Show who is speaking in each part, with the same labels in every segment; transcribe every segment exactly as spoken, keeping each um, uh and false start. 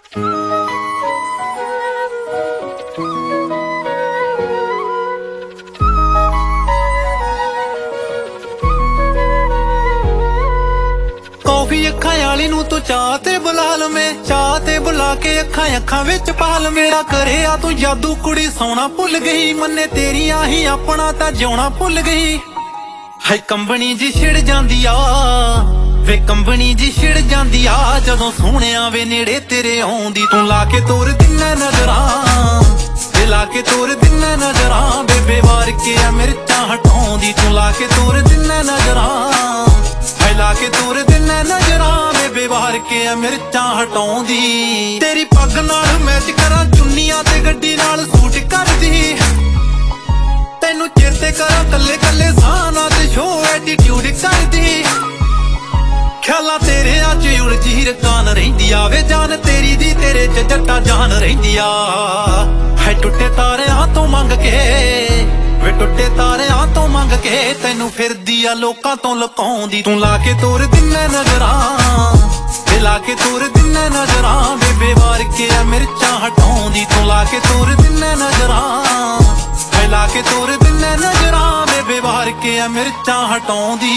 Speaker 1: Coffee अखां वाली नूं तू चाह ते बुला लवें, चाह ते बुला के अखां अखां विच पा ल। मेरा करे आ तू जादू कुड़ी सौना भुल गई, मन्ने तेरियां ही अपना तां जिउणा भुल गई। है कंबनी जी छिड़ जांदी आ वे कंबनी जी छिड़ जांदी आ जदों सोहणिया वे नेड़े तेरे आउंदी। तू ला के तोर दिन्ना नजरां ते ला के तोर दिन्ना नजरां, बेबे वार के आ मिर्चां हटाउंदी। तू ला के तोर दिन्ना नजरां है ला के तोर दिन्ना नजरां, बेबे वार के आ मिर्चां हटाउंदी। तेरी पग नाल मैच करां चुन्नियां ते गड्डी नाल सूट करदी, तेनू चेते करां कल्ले कल्ले साना ते शो एटीट्यूड करदी। ख्याला तेरे अज उलझी रकान रहिंदी आ वे जान तेरी दी तेरे च जट्टा जान रहिंदी आ। है टुटे तारियां तो मंग के वे टुटे तारियां तो मंग के तेनू फिरदी आ लोकां तो लुकाउंदी। तू ला के तोर दिन्ना नजरां ते ला के तोर दिन्ना नजरां, बेबे वार के आ मिर्चां हटाउंदी। तू ला के तोर दिन्ना नजरां है ला के तोर दिन्ना नजरां, बेबे वार के आ मिर्चां हटाउंदी।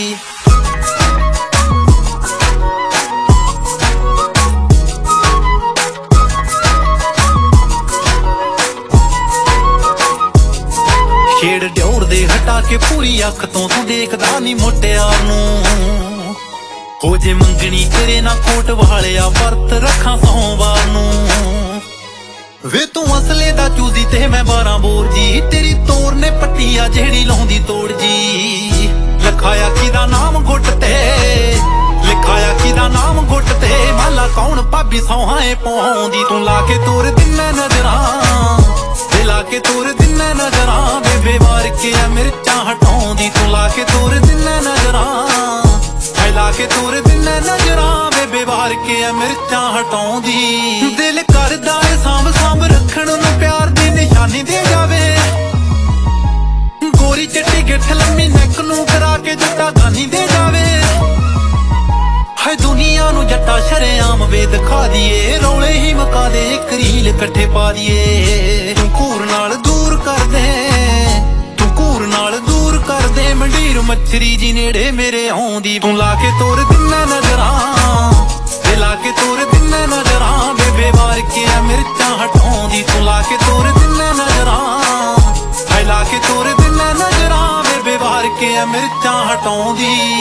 Speaker 1: छेड़ ड्योर दे हटा के पूरी अख तो तू देखदा नी मुटियार नूं, हो जे मंगनी करे ना कोट वालिया वर्त रखां सोमवार नूं। वे तू असले दा चूजी ते मैं बारां बोर जी, तेरी तोर ने पट्टिया जेड़ी लाउंदी तोड़ जी। लिखाया किदा नाम गुट ते लिखाया किदा नाम गुट ते, माला कौन भाभी सौहाए पौंदी। तू ला के तोर दिन्ना नजरां ते ला के तोर दिन्ना नजरां, बेबे वार के आ मिर्चां हटाउंदी। तू ला के तोर दिन्ना नजरां है ला के तोर दिन्ना नजरां, बेबे वार के आ मिर्चां हटाउंदी। दिल करदा ए सांभ सांभ रखण नूं प्यार दी निशानी दे जावे, गोरी चिट्टी गिट्ठ लम्मी नैक नूं करा के जट्टा गानी दे जावे। है दुनिया नूं जट्टा शरेआम वे दिखा दिए, रौले ही मका दे इक रील कट्ठे पा दिए। तू घूर नाल दूर कर दे तू घूर नाल दूर कर दे, मंडीर मच्छरी जी नेड़े मेरे आउंदी। तू ला के तोर दिन्ना नजरां ते ला के तोर दिन्ना नजरां, बेबे वार के आ मिर्चां हटाउंदी। तू ला के तोर दिन्ना नजरां है ला के तोर दिन्ना नजरां, बेबे वार के आ मिर्चां हटाउंदी।